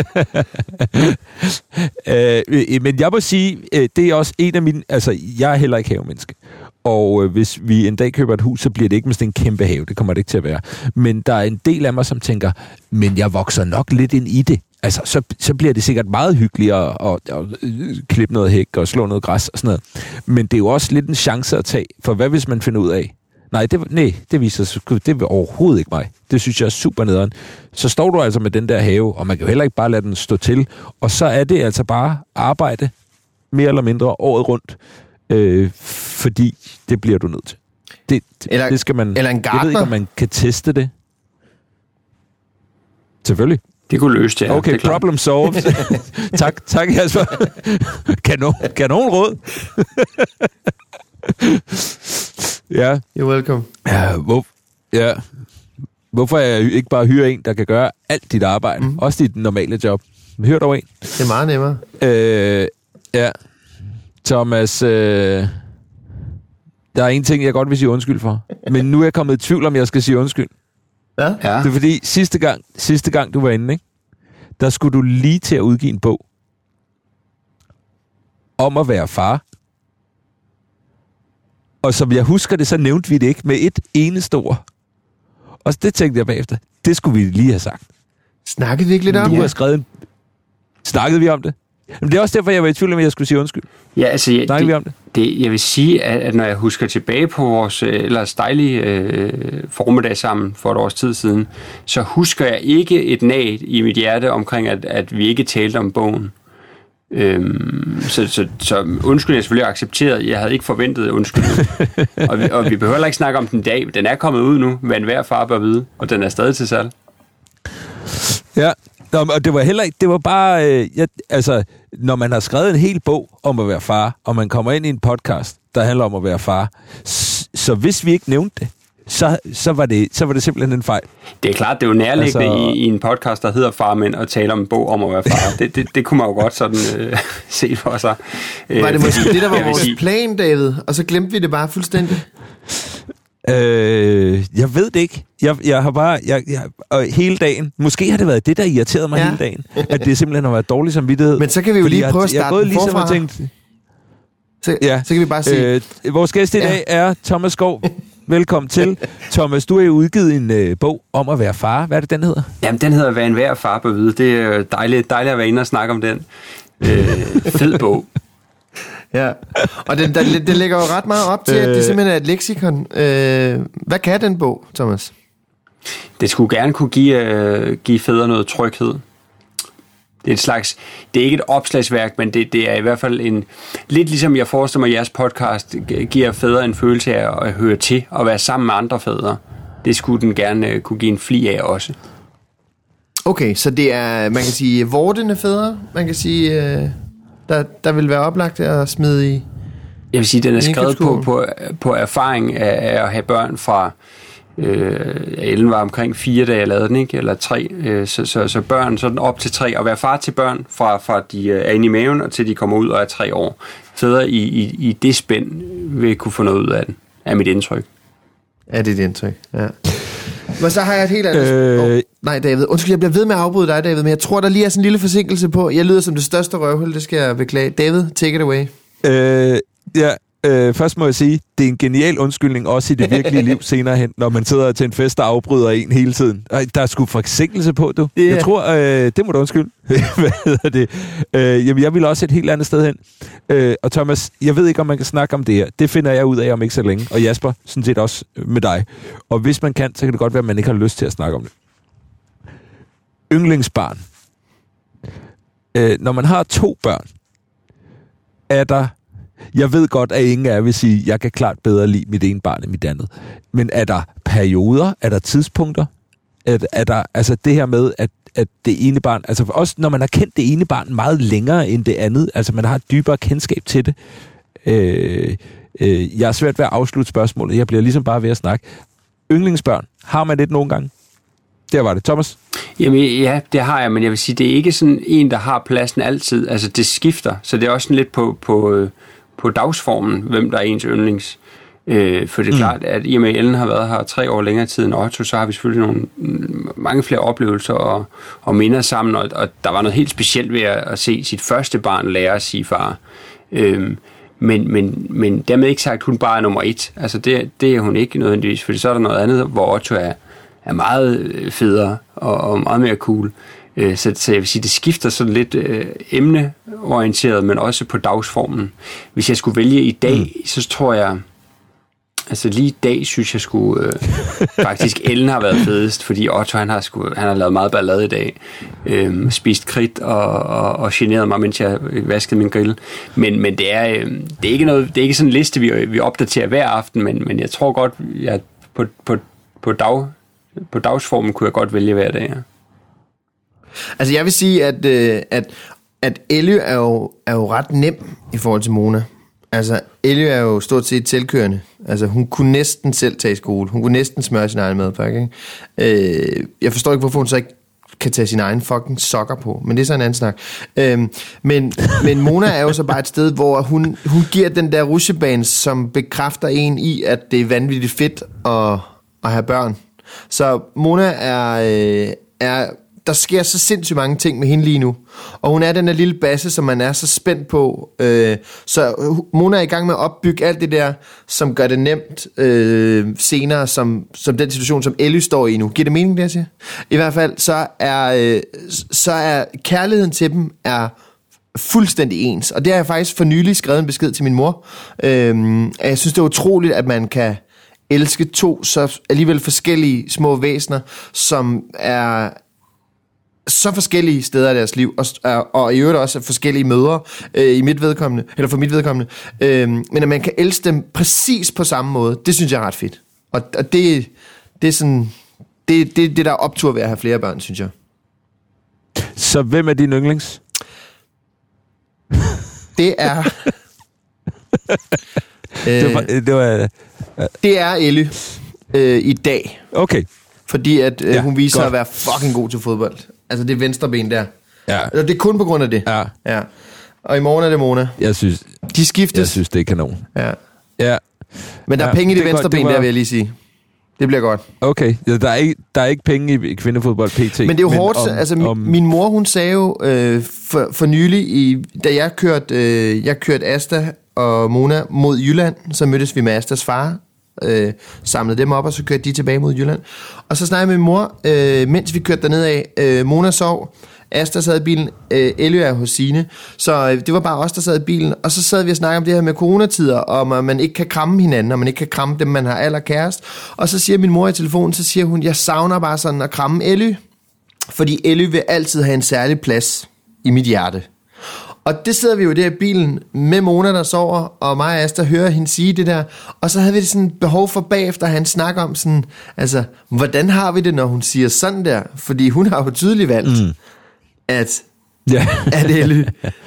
af. øh, men jeg må sige, det er også en af mine... Altså, jeg er heller ikke havemenneske. Og øh, hvis vi en dag køber et hus, så bliver det ikke med en kæmpe have. Det kommer det ikke til at være. Men der er en del af mig, som tænker, men jeg vokser nok lidt ind i det. Altså, så, så bliver det sikkert meget hyggeligere at, at, at klippe noget hæk og slå noget græs og sådan noget. Men det er jo også lidt en chance at tage. For hvad hvis man finder ud af? Nej, det, nej, det viser sig, det er overhovedet ikke mig. Det synes jeg er super nederen. Så står du altså med den der have, og man kan jo heller ikke bare lade den stå til. Og så er det altså bare arbejde, mere eller mindre, året rundt. Øh, fordi det bliver du nødt til. Det, eller, det skal man, eller en gartner. Jeg ved ikke, om man kan teste det. Selvfølgelig. Det kunne løse det, ja. Okay, det problem solved. tak, tak Jasper. Kanon, kanon råd. Ja. You're welcome. Ja, hvor, ja. Hvorfor er jeg ikke bare hyre en, der kan gøre alt dit arbejde? Mm. Også dit normale job. Hør dog en. Det er meget nemmere. Øh, ja. Thomas, øh, der er en ting, jeg godt vil sige undskyld for. Men nu er jeg kommet i tvivl, om jeg skal sige undskyld. Ja. Det er fordi, sidste gang, sidste gang du var inde, ikke? Der skulle du lige til at udgive en bog om at være far. Og som jeg husker det, så nævnte vi det ikke med et eneste ord. Og det tænkte jeg bagefter. Det skulle vi lige have sagt. Snakkede vi ikke lidt om det? Du har skrevet en... Snakkede vi om det? Men det er også derfor, jeg var i tvivl om, at jeg skulle sige undskyld. Ja, altså... Jeg, Snakkede det, vi om det? det? Jeg vil sige, at, at når jeg husker tilbage på vores ellers dejlige øh, formiddag sammen for et års tid siden, så husker jeg ikke et nat i mit hjerte omkring, at, at vi ikke talte om bogen. Øhm, så, så, så undskyld, jeg selvfølgelig accepteret. Jeg havde ikke forventet undskyld. og, vi, og vi behøver ikke snakke om den i dag. Den er kommet ud nu, hvad enhver far bør vide, og den er stadig til salg. Ja, Nå, og det var heller ikke, det var bare, øh, jeg, altså, når man har skrevet en hel bog om at være far, og man kommer ind i en podcast, der handler om at være far, så, så hvis vi ikke nævnte det, så, så, var det, så var det simpelthen en fejl. Det er klart, det er jo nærliggende altså, i, i en podcast, der hedder Farmænd, og tale om en bog om at være far. det, det, det kunne man jo godt sådan øh, se for sig. Var det måske det, der var vores sige... plan, David? Og så glemte vi det bare fuldstændig? Øh, jeg ved det ikke. Jeg, jeg har bare... Jeg, jeg, og hele dagen... Måske har det været det, der irriterede mig ja. hele dagen. At det simpelthen har været dårlig samvittighed. Men så kan vi jo lige prøve at starte den ligesom forfra. Tænkt, så, ja. så kan vi bare sige... Øh, vores gæst i dag ja. er Thomas Skov. Velkommen til. Thomas, du har jo udgivet en øh, bog om at være far. Hvad er det, den hedder? Jamen, den hedder Hvad en hver far bør vide. Det er dejligt, dejligt at være inde og snakke om den. Øh, fed bog. Ja, og den, der, det lægger jo ret meget op til, at det simpelthen er et leksikon. Øh, hvad kan den bog, Thomas? Det skulle gerne kunne give, øh, give fædre noget tryghed. Det er et slags, det er ikke et opslagsværk, men det, det er i hvert fald en, lidt ligesom jeg forestiller mig, at jeres podcast giver fædre en følelse af at høre til og være sammen med andre fædre. Det skulle den gerne øh, kunne give en fli af også. Okay, så det er, man kan sige, vortende fædre, man kan sige... Øh Der, der vil være oplagt at smide i. Jeg vil sige, den er skrevet på, på, på erfaring af, af at have børn fra øh, Ellen var omkring fire, da jeg lavede den, ikke? Eller tre. Øh, så, så, så børn sådan op til tre. Og være far til børn fra, fra de er inde i maven og til de kommer ud og er tre år. Fædre i, i, i det spænd vil kunne få noget ud af den, er mit indtryk. Er det dit indtryk? Ja. Men så har jeg et helt andet... Øh... Oh, nej, David. Undskyld, jeg bliver ved med at afbryde dig, David, men jeg tror, der lige er sådan en lille forsinkelse på. Jeg lyder som det største røvhul, det skal jeg beklage. David, take it away. Øh, ja, øh, først må jeg sige, det er en genial undskyldning, også i det virkelige liv senere hen, når man sidder til en fest og afbryder en hele tiden. Ej, der er sgu forsinkelse på, du. Yeah. Jeg tror, øh, det må du undskylde. Hvad hedder det? Øh, jamen, jeg vil også et helt andet sted hen. Øh, og Thomas, jeg ved ikke, om man kan snakke om det her. Det finder jeg ud af om ikke så længe. Og Jasper, sådan set også med dig. Og hvis man kan, så kan det godt være, at man ikke har lyst til at snakke om det. Yndlingsbarn. Øh, når man har to børn, er der... Jeg ved godt, at ingen af jer vil sige, at jeg kan klart bedre lide mit ene barn end mit andet. Men er der perioder? Er der tidspunkter? Er, er der altså det her med, at, at det ene barn... Altså også når man har kendt det ene barn meget længere end det andet, altså man har et dybere kendskab til det. Øh, øh, jeg er svært ved at afslutte spørgsmålet. Jeg bliver ligesom bare ved at snakke. Yndlingsbørn, har man det nogle gange? Der var det. Thomas? Jamen ja, det har jeg, men jeg vil sige, det er ikke sådan en, der har pladsen altid. Altså det skifter, så det er også sådan lidt på, på, på dagsformen, hvem der er ens yndlings. Øh, for det er mm. klart, at i og med Ellen har været her tre år længere tid end Otto, så har vi selvfølgelig nogle, mange flere oplevelser og, og minder sammen, og, og der var noget helt specielt ved at, at se sit første barn lære at sige far. Øh, men, men, men dermed ikke sagt, at hun bare er nummer et. Altså det, det er hun ikke nødvendigvis, for så er der noget andet, hvor Otto er er meget federe og, og meget mere cool. Øh, så, så jeg vil sige, det skifter sådan lidt øh, emneorienteret, men også på dagsformen. Hvis jeg skulle vælge i dag, mm. så tror jeg, altså lige i dag, synes jeg skulle, øh, faktisk Ellen har været fedest, fordi Otto, han har, sku, han har lavet meget ballade i dag. Øh, spist kridt og, og, og generet mig, mens jeg vaskede min grill. Men, men det, er, øh, det, er ikke noget, det er ikke sådan en liste, vi, vi opdaterer hver aften, men, men jeg tror godt, jeg på, på, på dag På dagsformen kunne jeg godt vælge hver dag, ja. Altså jeg vil sige, at, øh, at, at Ellie er jo, er jo ret nem i forhold til Mona. Altså Ellie er jo stort set selvkørende. Altså hun kunne næsten selv tage i skole. Hun kunne næsten smøre sin egen madpakke, ikke? Øh, jeg forstår ikke, hvorfor hun så ikke kan tage sin egen fucking sokker på, men det er så en anden snak. Øhm, men, men Mona er jo så bare et sted, hvor hun, hun giver den der rutsjebane, som bekræfter en i, at det er vanvittigt fedt at, at have børn. Så Mona er, øh, er... Der sker så sindssygt mange ting med hende lige nu. Og hun er den der lille basse, som man er så spændt på. Øh, så Mona er i gang med at opbygge alt det der, som gør det nemt øh, senere, som, som den situation, som Ellie står i nu. Giver det mening, det jeg siger? I hvert fald, så er, øh, så er kærligheden til dem er fuldstændig ens. Og det har jeg faktisk for nylig skrevet en besked til min mor. Øh, jeg synes, det er utroligt, at man kan elske to så alligevel forskellige små væsener, som er så forskellige steder i deres liv, og, og i øvrigt også forskellige mødre øh, i mit vedkommende, eller for mit vedkommende, øh, men at man kan elske dem præcis på samme måde, det synes jeg er ret fedt. Og, og det, det er sådan, det, det, det der er optur ved at have flere børn, synes jeg. Så hvem er din yndlings? Det er... det var... Det, var øh, det er Elly øh, i dag. Okay. Fordi at øh, ja, hun viser godt. at være fucking god til fodbold. Altså det venstre ben der. Ja. Altså, det er kun på grund af det. Ja. Ja. Og i morgen er det Mona. Jeg synes, De skiftes. jeg synes det er kanon. Ja. Ja. Men der er ja, penge i det, det venstre godt, ben det var... der, vil jeg lige sige. Det bliver godt. Okay, ja, der, er ikke, der er ikke penge i kvindefodbold pt. Men det er jo hårdt. Om, altså, om... min mor, hun sagde jo øh, for, for nylig, i, da jeg kørte, øh, jeg kørte Asta og Mona mod Jylland, så mødtes vi med Astas far, øh, samlede dem op, og så kørte de tilbage mod Jylland. Og så snakkede jeg med min mor, øh, mens vi kørte derned af. Øh, Mona sov, Asta sad i bilen, øh, Elly er hos Signe, så øh, det var bare os, der sad i bilen, og så sad vi og snakkede om det her med coronatider, om at man ikke kan kramme hinanden, og man ikke kan kramme dem, man har allerkærest, og så siger min mor i telefonen, så siger hun, jeg savner bare sådan at kramme Elly, fordi Elly vil altid have en særlig plads i mit hjerte. Og det sidder vi jo der i bilen med Mona, der sover, og mig og Asta hører hende sige det der, og så havde vi det sådan behov for bagefter, at han snakker om sådan, altså, hvordan har vi det, når hun siger sådan der, fordi hun har jo tydeligt valgt, mm. at, ja. at Elly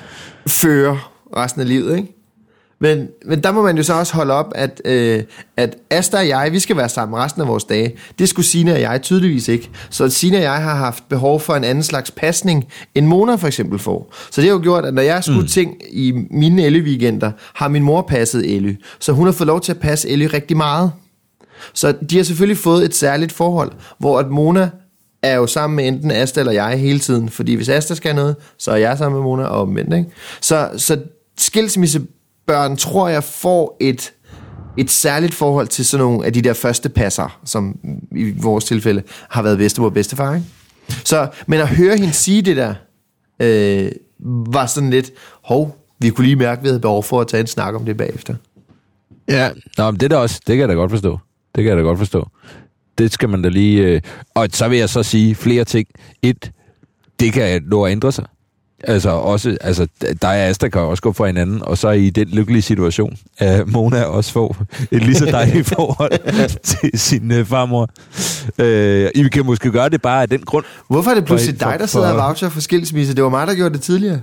fører resten af livet, ikke? Men, men der må man jo så også holde op, at, øh, at Asta og jeg, vi skal være sammen resten af vores dage. Det skulle Signe og jeg tydeligvis ikke. Så Signe og jeg har haft behov for en anden slags pasning, end Mona for eksempel får. Så det har jo gjort, at når jeg skulle mm. ting i mine Elly-weekender, har min mor passet Elly. Så hun har fået lov til at passe Elly rigtig meget. Så de har selvfølgelig fået et særligt forhold, hvor at Mona er jo sammen med enten Asta eller jeg hele tiden. Fordi hvis Asta skal noget, så er jeg sammen med Mona og omvendt, ikke? Så, så skilsmisse børn, tror jeg, får et, et særligt forhold til sådan nogle af de der første passer, som i vores tilfælde har været bedstemor og bedstefar, ikke? Så, men at høre hende sige det der, øh, var sådan lidt, hov, vi kunne lige mærke, at vi havde behov for at tage en snak om det bagefter. Ja, nå, men det, der også, det kan jeg da godt forstå. Det kan jeg da godt forstå. Det skal man da lige... Øh... Og så vil jeg så sige flere ting. Et, det kan nå at ændre sig. Altså også, altså dig og Asta kan også gå fra hinanden, og så i den lykkelige situation, at Mona også får et lige så dejligt forhold til sin uh, farmor. Uh, I kan måske gøre det bare af den grund. Hvorfor er det pludselig for, dig, der sidder og voucher for skilsmisse? Det var mig, der gjorde det tidligere.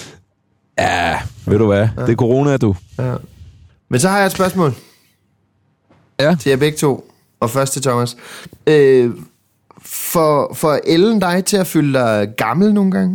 Ja, ved du hvad? Ja. Det er corona, du. Ja. Men så har jeg et spørgsmål. Ja. Til jer begge to, og først til Thomas. Øh, for, for Ellen dig til at føle dig gammel nogle gange?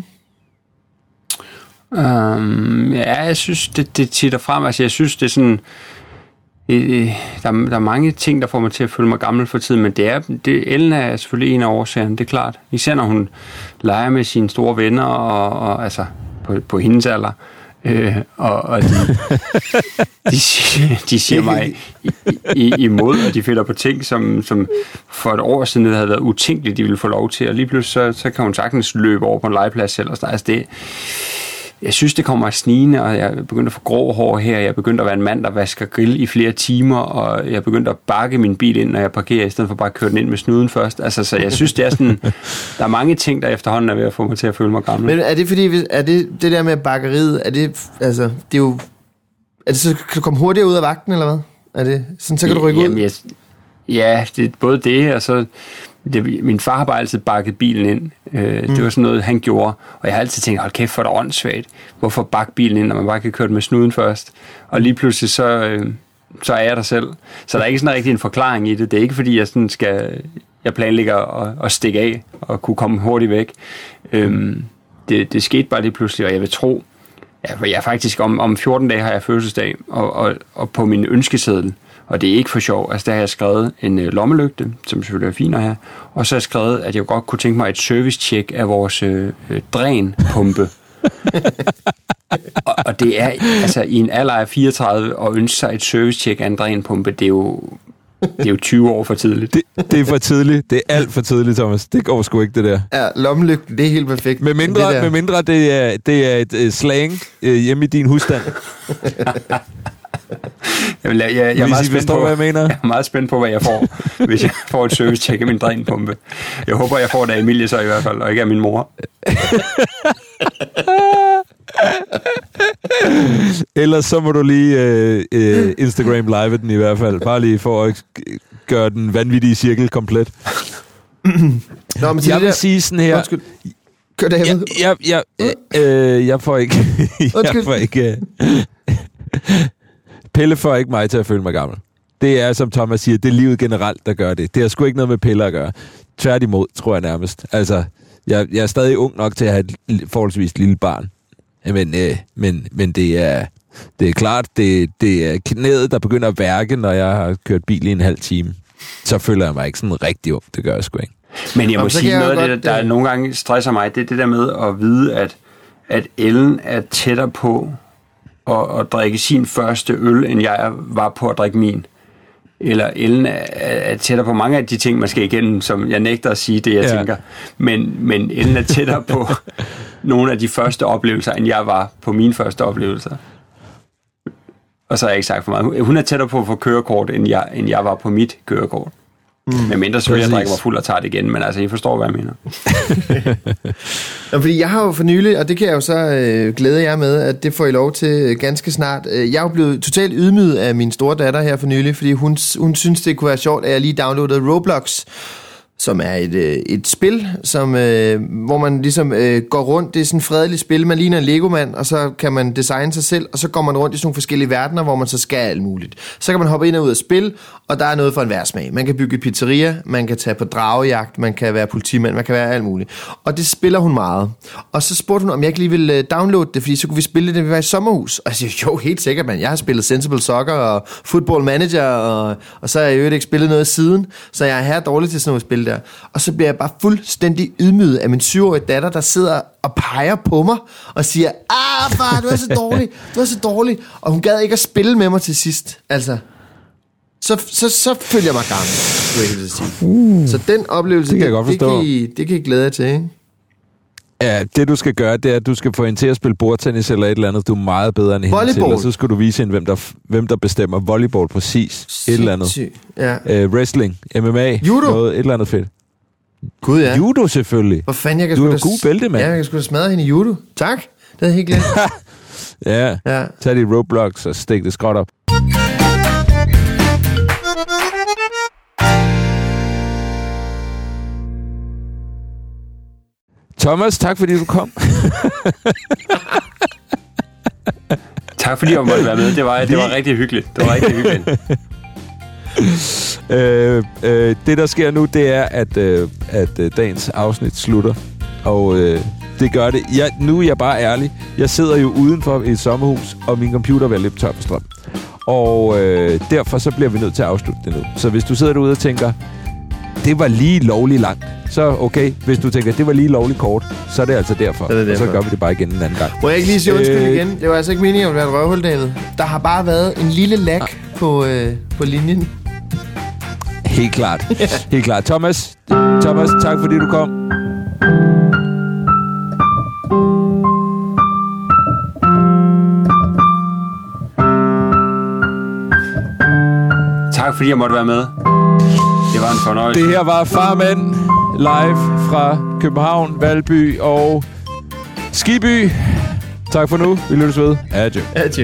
Um, ja, jeg synes, det, det titter frem. Altså, jeg synes, det er sådan... Øh, der, der er mange ting, der får mig til at føle mig gammel for tiden, men det er, det, Ellen er selvfølgelig en af årsagerne, det er klart. Især når hun leger med sine store venner, og, og altså på, på hendes alder. Øh, og, og de, de, siger, de siger mig i, i, imod, og de føler på ting, som, som for et år siden havde været utænkeligt, de ville få lov til, og lige pludselig så, så kan hun sagtens løbe over på en legeplads selv. Og sådan. Altså det, jeg synes, det kommer snigende, og jeg er begyndt at få grå hår her. Jeg er begyndt at være en mand, der vasker grill i flere timer, og jeg er begyndt at bakke min bil ind, når jeg parkerer, i stedet for bare at køre den ind med snuden først. Altså, så jeg synes, det er sådan... Der er mange ting, der efterhånden er ved at få mig til at føle mig gammel. Men er det fordi, er det det der med bakkeriet, er det, altså, det er jo... Er det så, kan du komme hurtigere ud af vagten, eller hvad? Er det sådan, så kan du rykke Jamen, ud? Jeg, ja, det er både det, og så... Det, min far har bare altid bakket bilen ind. Øh, mm. Det var sådan noget, han gjorde. Og jeg har altid tænkt, hold kæft, for det åndssvagt. Hvorfor bakke bilen ind, når man bare kan køre den med snuden først? Og lige pludselig, så, øh, så er jeg der selv. Så der er ikke sådan rigtig en forklaring i det. Det er ikke, fordi jeg sådan skal... Jeg planlægger at, at stikke af og kunne komme hurtigt væk. Øhm, det, det skete bare lige pludselig, og jeg vil tro... Ja, jeg faktisk om, om fjorten dage har jeg fødselsdag, og, og, og på min ønskeseddel, og det er ikke for sjov, altså der har jeg skrevet en øh, lommelygte, som selvfølgelig er fin at have, og så har jeg skrevet, at jeg godt kunne tænke mig et service-check af vores øh, drænpumpe. og, og det er, altså i en alder af fireogtredive, og ønske sig et service-check af en drænpumpe, det er jo... Det er jo tyve år for tidligt. Det, det er for tidligt. Det er alt for tidligt, Thomas. Det går sgu ikke, det der. Ja, lommelygten, det er helt perfekt. Med mindre det, med mindre det er, det er et uh, slang uh, hjemme i din husstand. Jamen, jeg, jeg, jeg, er meget I forstår, på, hvad jeg mener? jeg er meget spændt på, hvad jeg får, hvis jeg får et service-check af min drænpumpe. Jeg håber, jeg får det af Emilie så i hvert fald, og ikke af min mor. Ellers så må du lige øh, øh, Instagram live den i hvert fald. Bare lige for at gøre den vanvittige cirkel komplet. Nå, men jeg vil der... sige sådan her... Undskyld. Kør David. Jeg, jeg, jeg, øh, jeg får ikke... jeg får ikke... Pille får ikke mig til at føle mig gammel. Det er, som Thomas siger, det er livet generelt, der gør det. Det har sgu ikke noget med piller at gøre. Tværtimod, tror jeg nærmest. Altså, jeg, jeg er stadig ung nok til at have et forholdsvis lille barn. Men, øh, men, men det er... Det er klart, det, det er knæet, der begynder at værke, når jeg har kørt bil i en halv time. Så føler jeg mig ikke sådan rigtig ung. Det gør jeg sgu ikke. Men jeg må Jamen, sige, jeg noget af godt, det, der, der nogle gange stresser mig, det er det der med at vide, at, at Ellen er tættere på at, at drikke sin første øl, end jeg var på at drikke min. Eller Ellen er, er tættere på mange af de ting, man skal igennem, som jeg nægter at sige det, jeg ja. tænker. Men, men Ellen er tættere på nogle af de første oplevelser, end jeg var på mine første oplevelser. Og så har jeg ikke sagt for meget. Hun er tættere på at få kørekort, end jeg, end jeg var på mit kørekort. Mm. Men mindre selvfølgelig, jeg drikker mig fuld og tager det igen, men altså, I forstår, hvad jeg mener. Ja, fordi jeg har jo for nylig, og det kan jeg jo så øh, glæde jer med, at det får I lov til øh, ganske snart. Jeg er jo blevet totalt ydmyget af min store datter her for nylig, fordi hun, hun synes, det kunne være sjovt, at jeg lige downloadede Roblox, som er et, øh, et spil, som, øh, hvor man ligesom øh, går rundt. Det er sådan et fredeligt spil. Man ligner en Lego-mand, og så kan man designe sig selv, og så går man rundt i sådan nogle forskellige verdener, hvor man så skal alt muligt. Så kan man hoppe ind og ud af spil, og der er noget for enhver smag. Man kan bygge pizzeria, man kan tage på dragejagt, man kan være politimand, man kan være alt muligt. Og det spiller hun meget. Og så spurgte hun, om jeg ikke lige ville downloade det, fordi så kunne vi spille det, da vi var i sommerhus. Og jeg siger, jo, helt sikkert, man. Jeg har spillet Sensible Soccer og Football Manager, og, og så har jeg jo ikke spillet noget siden, så jeg er her dårlig til sådan noget spil der. Og så bliver jeg bare fuldstændig ydmyget af min syvårige datter, der sidder og peger på mig og siger, ah far, du er så dårlig, du er så dårlig. Og hun gad ikke at spille med mig til sidst. Altså, så, så, så følger jeg mig gammel, skulle jeg helt sige. Uh, så den oplevelse, det kan, det, det, kan I, det kan I glæde jer til, ikke? Ja, det du skal gøre, det er, at du skal få hende til at spille bordtennis eller et eller andet. Du er meget bedre end hende til, og så skal du vise hende, hvem der, hvem der bestemmer. Volleyball, præcis. Et eller andet. Ja. Uh, wrestling, M M A, judo. Noget, et eller andet fedt. Gud, ja. Judo selvfølgelig. Hvor fanden, jeg kan du er en da god bælte, mand. Ja, jeg kan sgu da smadre hende i judo. Tak. Det havde jeg helt glemt. ja. ja, tag dit Roblox og stik det skråt op. Thomas, tak fordi du kom. Tak fordi jeg måtte være med. Det var, det var rigtig hyggeligt. Det var rigtig hyggeligt. øh, øh, det der sker nu, det er, at, øh, at øh, dagens afsnit slutter. Og øh, det gør det. Jeg, nu er jeg bare ærlig. Jeg sidder jo udenfor i et sommerhus, og min computer vil løbe tør for strøm. Og øh, derfor så bliver vi nødt til at afslutte det nu. Så hvis du sidder derude og tænker, det var lige lovligt langt, så okay. Hvis du tænker, det var lige lovligt kort, så er det altså derfor. Det er derfor. Og så gør vi det bare igen en anden gang. Må jeg ikke lige sige undskyld øh, igen? Det var altså ikke meningen at være et røvhul, David. Der har bare været en lille lag ah. på, øh, på linjen. Helt klart. yeah. Helt klart. Thomas, Thomas, tak fordi du kom. Tak fordi jeg måtte være med. Det var en fornøjelse. Det her var Farmand live fra København, Valby og Skiby. Tak for nu. Vi lyttes ved. Adjø. Adjø.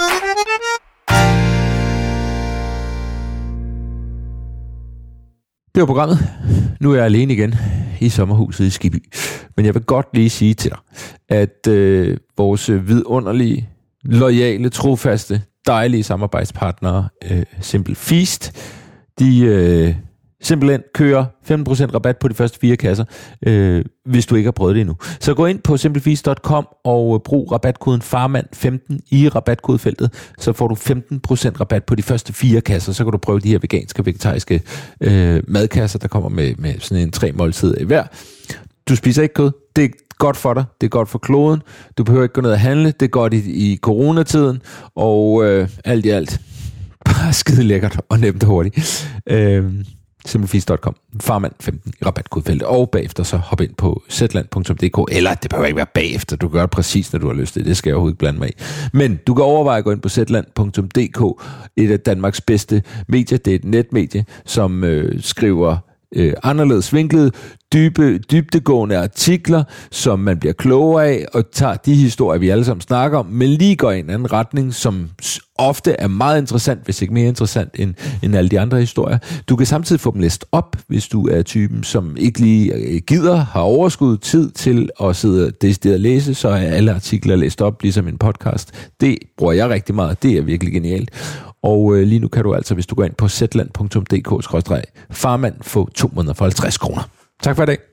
Det var programmet. Nu er jeg alene igen i sommerhuset i Skiby. Men jeg vil godt lige sige til dig, at øh, vores vidunderlige, loyale, trofaste, dejlige samarbejdspartnere, øh, Simple Feast, de øh, simpelthen kører femten procent rabat på de første fire kasser, øh, hvis du ikke har prøvet det endnu. Så gå ind på simple feast punktum com og brug rabatkoden farmand femten i rabatkodefeltet, så får du femten procent rabat på de første fire kasser. Så kan du prøve de her veganske og vegetariske øh, madkasser, der kommer med, med sådan en tre måltid i hver. Du spiser ikke kød. Det er godt for dig. Det er godt for kloden. Du behøver ikke gå ned og handle. Det er godt i, i coronatiden. Og øh, alt i alt bare skide lækkert og nemt og hurtigt. Øh, simple feast punktum com. Farmand femten i rabatkodefeltet. Og bagefter så hop ind på zetland punktum d k. Eller det behøver ikke være bagefter. Du kan gøre det præcis, når du har lyst til det. Det skal jeg overhovedet ikke blande mig i. Men du kan overveje at gå ind på zetland punktum d k. Et af Danmarks bedste medier. Det er et netmedie, som øh, skriver øh, anderledes vinklede, dybe, dybdegående artikler, som man bliver klogere af, og tager de historier, vi alle sammen snakker om, men lige går i en anden retning, som ofte er meget interessant, hvis ikke mere interessant end, end alle de andre historier. Du kan samtidig få dem læst op, hvis du er typen, som ikke lige gider, har overskud tid til at sidde decideret og læse, så er alle artikler læst op, ligesom en podcast. Det bruger jeg rigtig meget, det er virkelig genialt. Og øh, lige nu kan du altså, hvis du går ind på zetland punktum d k skråstreg farmand, få to måneder for halvtreds kroner. Tak for i dag.